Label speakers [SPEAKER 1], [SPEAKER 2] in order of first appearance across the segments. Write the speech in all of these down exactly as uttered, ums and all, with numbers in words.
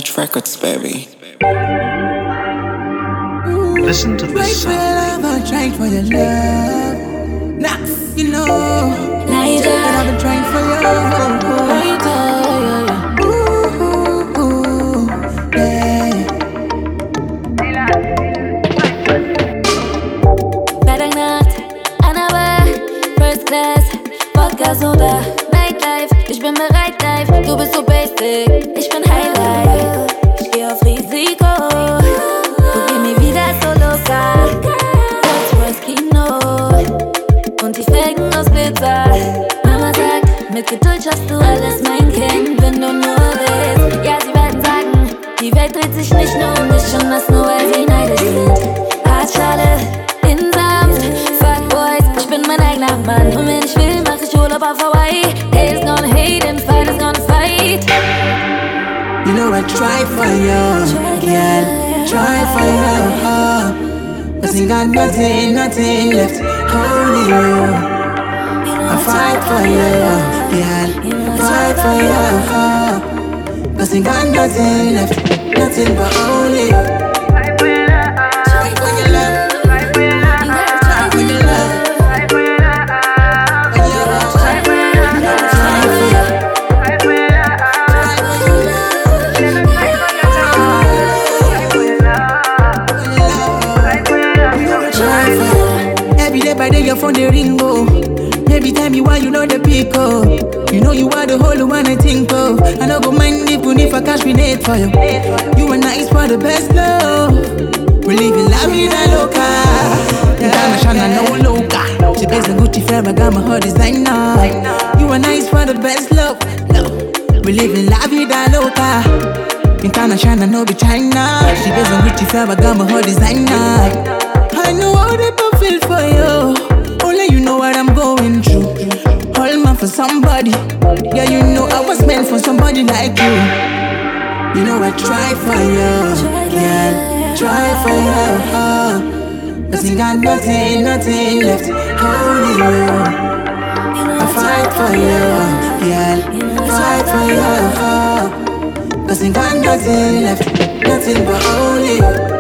[SPEAKER 1] H Records, baby.
[SPEAKER 2] Listen to this
[SPEAKER 3] sound. I've been trying for your love. Nah, you know that I've been trying for your love. Ooh, ooh, yeah.
[SPEAKER 4] Freitagnacht, Annabelle, First Class, Podcast oder Nightlife. Ich bin bereit, live, du bist so basic, ich bin Highlight. Ich geh auf Risiko, du geh mir wieder so locker. Rolls-Royce Kino und die Felgen aus Glitzer. Mama sagt, mit Geduld schaffst du alles, mein Kind, wenn du nur willst. Ja, sie werden sagen, die Welt dreht sich nicht nur um dich und das nur, weil sie neidisch sind. Hartschale in Samt, Fuckboys, ich bin mein eigener Mann. Und wenn ich will, mach ich Urlaub auf Hawaii. Haters gonna hate and fighters gonna fight.
[SPEAKER 3] You know I try for you, yeah, try for you. Cause you got nothing, nothing left, only you. I fight for you, yeah, fight for you. Cause you got nothing left, nothing but only you. Try for your love, try for your love, try for your love. By day your phone they ring oh. Every time you are you know the pick oh. You know you are the whole one I think oh. I don't go mind even if I cash me for you. You and I is for the best love. We live in la vida loca. International no loca. She based on Gucci Ferragamo her designer. You and I is for the best love. We live in la vida loca. International no be China. She based on Gucci Ferragamo her designer. I know how they feel for you. Only you know what I'm going through. All man for somebody. Yeah, you know I was meant for somebody like you. You know I try for you. Yeah, try for you. Cause you got nothing, nothing left, only you. I fight for you. Yeah, fight for you. Cause you got nothing left, nothing but only you.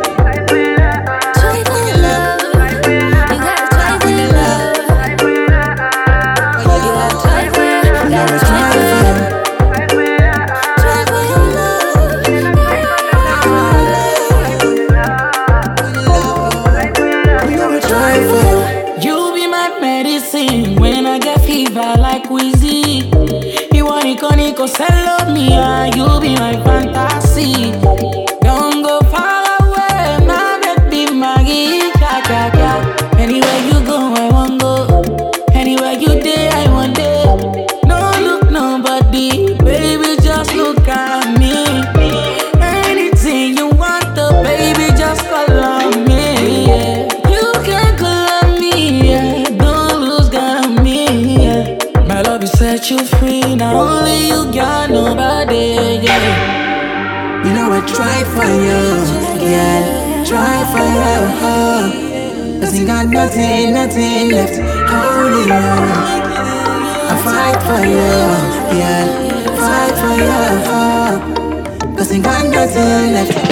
[SPEAKER 5] Sell me, yeah, you be my fantasy. Don't go far away, my baby Maggie. Ja, ja, ja. Anywhere you go, I won't go. Anywhere you day, I want day. No look nobody, baby, just look at me. Anything you want, the baby, just call on me. Yeah. You can call on me, yeah. Don't lose God on me. Yeah. My love will set you free, now only you got nobody, yeah.
[SPEAKER 3] You know I try for you, yeah, try for you. Cause you got nothing, nothing left, only you. I fight for you, yeah, fight for you. Cause you got nothing left.